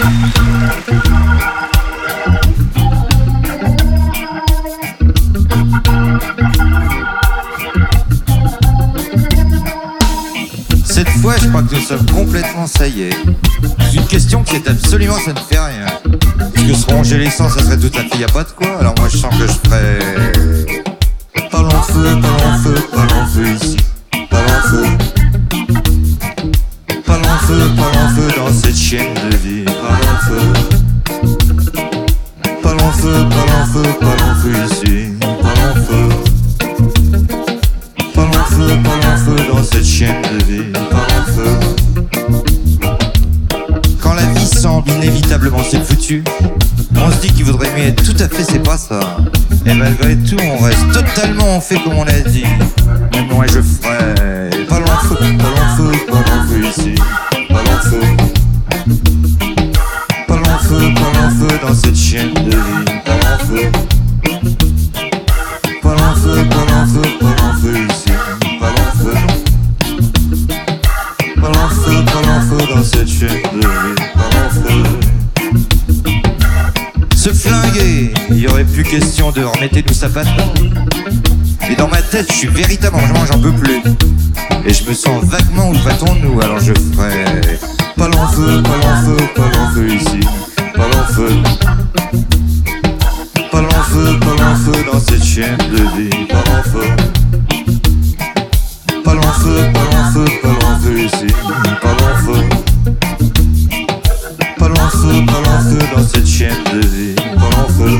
Cette fois, je crois que nous sommes complètement ça y est. C'est une question qui est absolument, ça ne fait rien. Parce que se ronger les sangs, ça serait tout à fait y a pas de quoi. Alors moi, je sens que je ferais... Pas l'enfeu, pas l'enfeu, pas l'enfeu ici. Pas l'enfeu. Pas l'enfeu, pas l'enfeu dans cette chaîne de vie. Pas l'enfeu. Pas l'enfeu, pas l'enfeu, pas l'enfeu ici. Pas l'enfeu. Pas l'enfeu, pas l'enfeu dans cette chaîne de vie. Pas l'enfeu. Quand la vie semble inévitablement c'est foutu, on se dit qu'il vaudrait mieux être tout à fait, c'est pas ça. Et malgré tout, on reste totalement en fait comme on l'a dit. Mais moi je ferais pas l'enfeu, pas l'enfeu, pas l'enfeu ici. Pas l'enfeu. Pas l'enfeu, pas l'enfeu dans cette chaîne de vie. Pas l'enfeu. Pas l'enfeu, pas l'enfeu, pas l'enfeu ici. Pas l'enfeu. Pas l'enfeu, pas l'enfeu dans cette chaîne de vie. Pas l'enfeu. Se flinguer, il y aurait plus question de remettez-nous sa patte. Et dans ma tête, je suis véritablement, j'en peux plus. Et je me sens vaguement où va-t-on-nous, alors je ferais pas l'enfeu, pas l'enfeu, pas l'enfeu ici. Pas l'enfeu. Pas l'enfeu, pas l'enfeu dans cette chaîne de vie. Pas l'enfeu. Pas l'enfeu, pas l'enfeu, pas l'enfeu ici. Pas l'enfeu. Pas l'enfeu, pas l'enfeu dans cette chaîne de vie. Pas l'enfeu.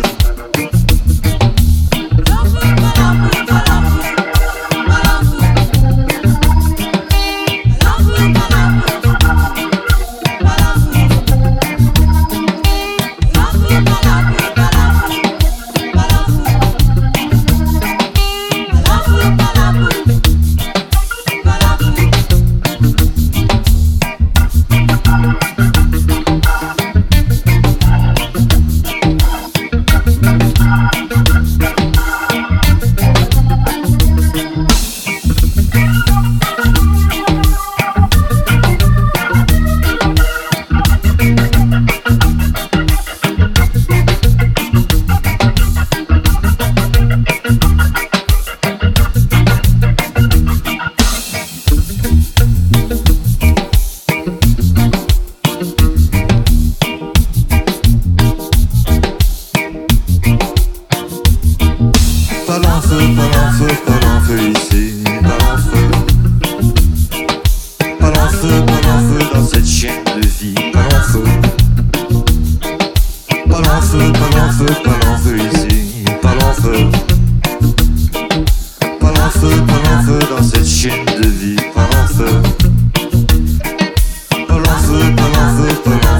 Pas l'enfeu, pas l'enfeu, pas l'enfeu ici. Pas l'enfeu. Pas l'enfeu, pas l'enfeu dans cette chaîne de vie. Pas l'enfeu. Pas l'enfeu, pas l'enfeu, pas l'enfeu ici. Pas l'enfeu. Pas l'enfeu, pas l'enfeu dans cette chaîne de vie. Pas l'enfeu. Pas l'enfeu, pas l'enfeu, pas l'enfeu.